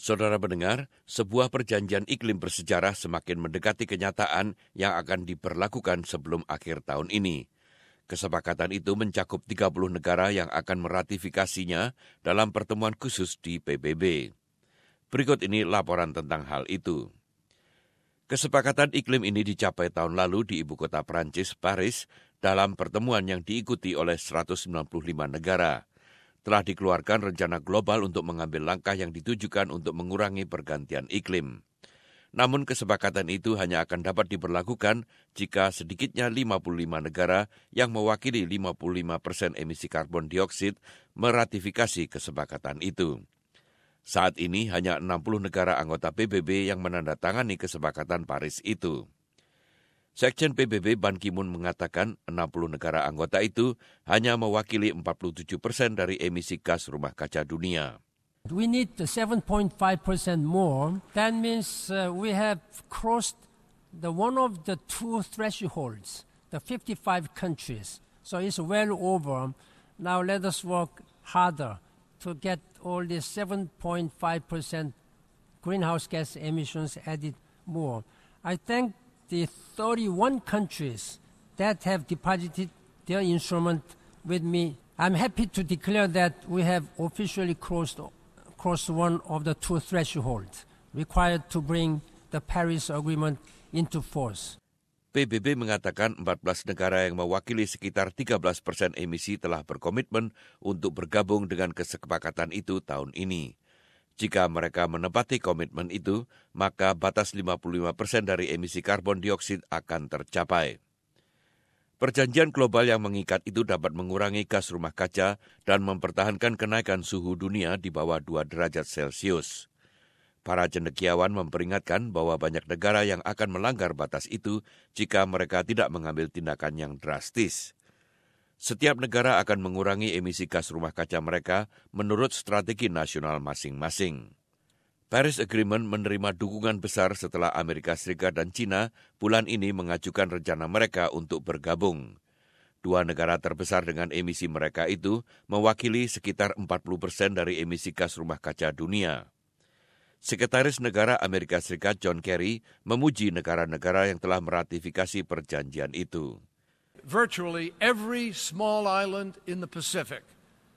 Saudara pendengar, sebuah perjanjian iklim bersejarah semakin mendekati kenyataan yang akan diberlakukan sebelum akhir tahun ini. Kesepakatan itu mencakup 30 negara yang akan meratifikasinya dalam pertemuan khusus di PBB. Berikut ini laporan tentang hal itu. Kesepakatan iklim ini dicapai tahun lalu di ibu kota Prancis, Paris, dalam pertemuan yang diikuti oleh 195 negara. Telah dikeluarkan rencana global untuk mengambil langkah yang ditujukan untuk mengurangi pergantian iklim. Namun kesepakatan itu hanya akan dapat diberlakukan jika sedikitnya 55 negara yang mewakili 55% emisi karbon dioksida meratifikasi kesepakatan itu. Saat ini hanya 60 negara anggota PBB yang menandatangani kesepakatan Paris itu. Sekjen PBB Ban Ki-moon mengatakan 60 negara anggota itu hanya mewakili 47% dari emisi gas rumah kaca dunia. We need 7.5% more. That means we have crossed one of the two thresholds, the 55 countries. So it's well over. Now let us work harder to get all these 7.5% greenhouse gas emissions added more. I thank the 31 countries that have deposited their instrument with me. I'm happy to declare that we have officially crossed one of the two thresholds required to bring the Paris Agreement into force. PBB mengatakan 14 negara yang mewakili sekitar 13% emisi telah berkomitmen untuk bergabung dengan kesepakatan itu tahun ini. Jika mereka menepati komitmen itu, maka batas 55% dari emisi karbon dioksida akan tercapai. Perjanjian global yang mengikat itu dapat mengurangi gas rumah kaca dan mempertahankan kenaikan suhu dunia di bawah 2 derajat Celcius. Para cendekiawan memperingatkan bahwa banyak negara yang akan melanggar batas itu jika mereka tidak mengambil tindakan yang drastis. Setiap negara akan mengurangi emisi gas rumah kaca mereka menurut strategi nasional masing-masing. Paris Agreement menerima dukungan besar setelah Amerika Serikat dan China bulan ini mengajukan rencana mereka untuk bergabung. Dua negara terbesar dengan emisi mereka itu mewakili sekitar 40% dari emisi gas rumah kaca dunia. Sekretaris Negara Amerika Serikat John Kerry memuji negara-negara yang telah meratifikasi perjanjian itu. Virtually every small island in the Pacific,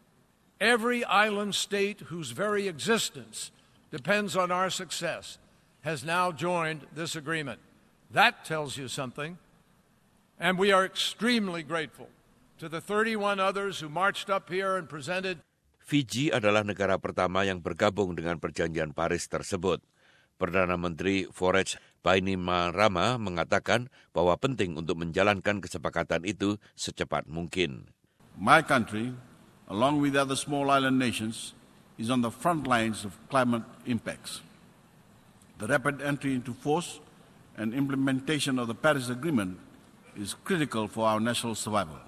every island state whose very existence depends on our success, has now joined this agreement. That tells you something. And we are extremely grateful to the 31 others who marched up here and presented. Fiji adalah negara pertama yang bergabung dengan perjanjian Paris tersebut. Perdana Menteri Forage Bainimarama mengatakan bahwa penting untuk menjalankan kesepakatan itu secepat mungkin. My country, along with other small island nations, is on the front lines of climate impacts. The rapid entry into force and implementation of the Paris Agreement is critical for our national survival.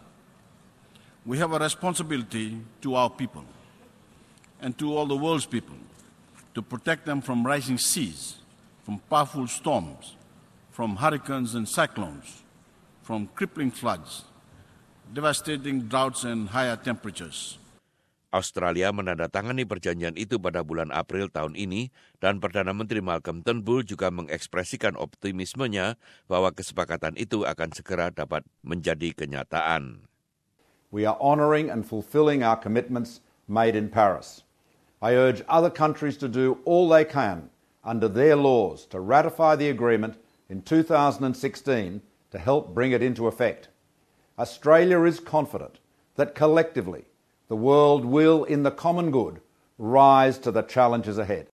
We have a responsibility to our people and to all the world's people to protect them from rising seas, from powerful storms, from hurricanes and cyclones, from crippling floods, devastating droughts and higher temperatures. Australia menandatangani perjanjian itu pada bulan April tahun ini dan Perdana Menteri Malcolm Turnbull juga mengekspresikan optimismenya bahwa kesepakatan itu akan segera dapat menjadi kenyataan. We are honouring and fulfilling our commitments made in Paris. I urge other countries to do all they can under their laws to ratify the agreement in 2016 to help bring it into effect. Australia is confident that collectively the world will, in the common good, rise to the challenges ahead.